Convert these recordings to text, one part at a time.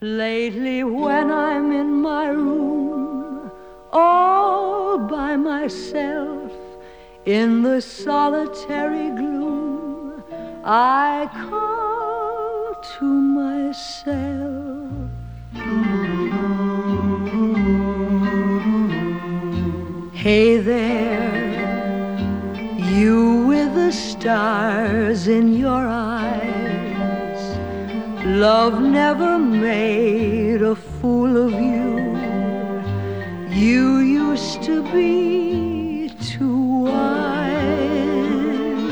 Lately when I'm in my room, all by myself, in the solitary gloom, I call to myself. Hey there, you with the stars in your eyes, love never made a fool of you. You used to be too wise.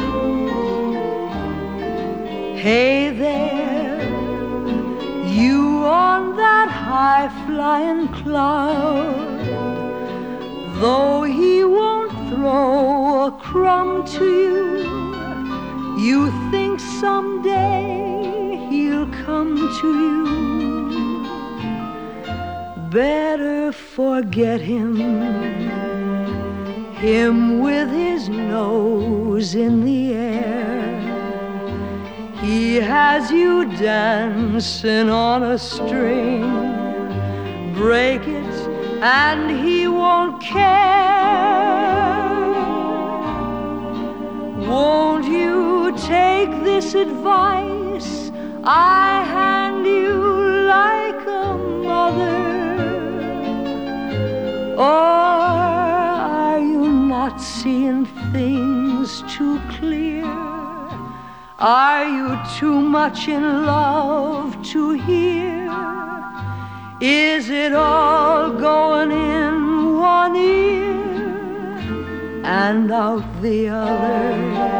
Hey there, you on that high-flying cloud, though he won't throw a crumb to you, you think someday he'll come to you. Better forget him with his nose in the air. He has you dancing on a string. Break it and he won't care. Won't you take this advice I hand you like a mother? Or are you not seeing things too clear? Are you too much in love to hear? Is it all going in one ear and out the other?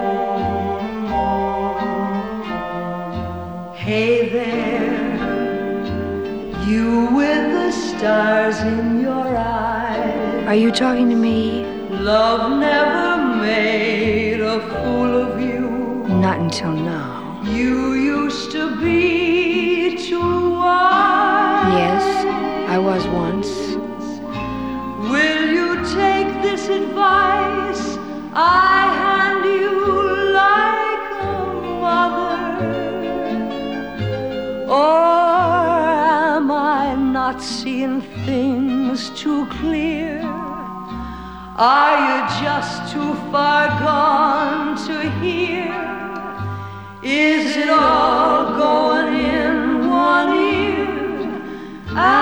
Hey there, you with the stars in your eyes. Are you talking to me? Love never made a fool of you. Not until now. You used to be too wise. Yes, I was once. Will you take this advice I hand you like a mother? Or am I not seeing things too clear? Are you just too far gone to hear? Is it all going in one ear?